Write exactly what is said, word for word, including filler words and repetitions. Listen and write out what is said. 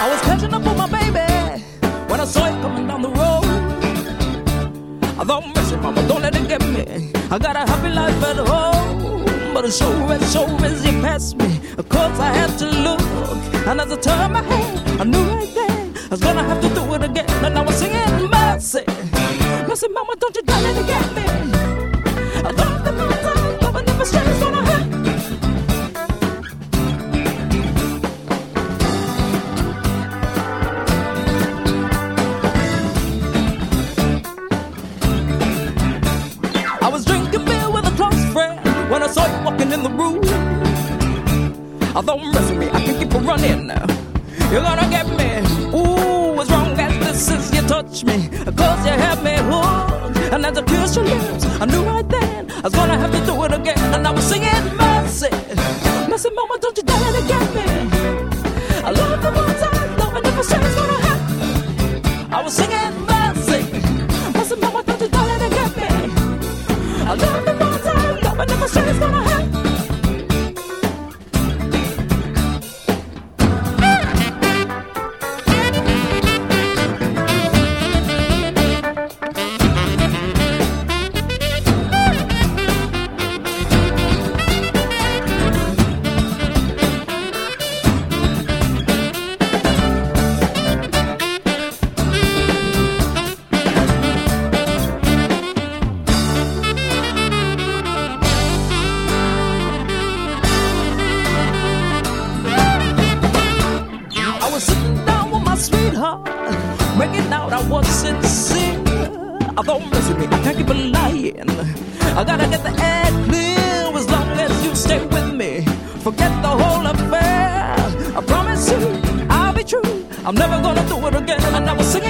I was catching up with my baby when I saw it coming down the road. I thought, mercy, mama, don't let it get me. I got a happy life at home, but as sure as sure as you passed me, of course I had to look. And as I turned my head, I knew right then I was gonna have to do it again. And I was singing mercy, mercy, mama, don't you dare let it get me. I thought that my time, love and never strayed gonna hurt. I was drinking beer with a close friend when I saw you walking in the room. I thought, mercy me, I can keep on running now. You're gonna get me. Ooh, as wrong as this is, you touch me, cause you have me hooked. And as I kissed your lips, I knew right then I was gonna have to do it again. And I was singing mercy, mercy, mama, don't you dare let it get me. I love the one time, love and never say it's gonna happen. I was singing mercy, mercy, mama, don't you dare let it get me. I love the one time, love and never say it's gonna happen. Making out I was sincere. I thought, mercy me, I can't keep a lying. I gotta get the air clear as long as you stay with me. Forget the whole affair. I promise you, I'll be true. I'm never gonna do it again. And I was singing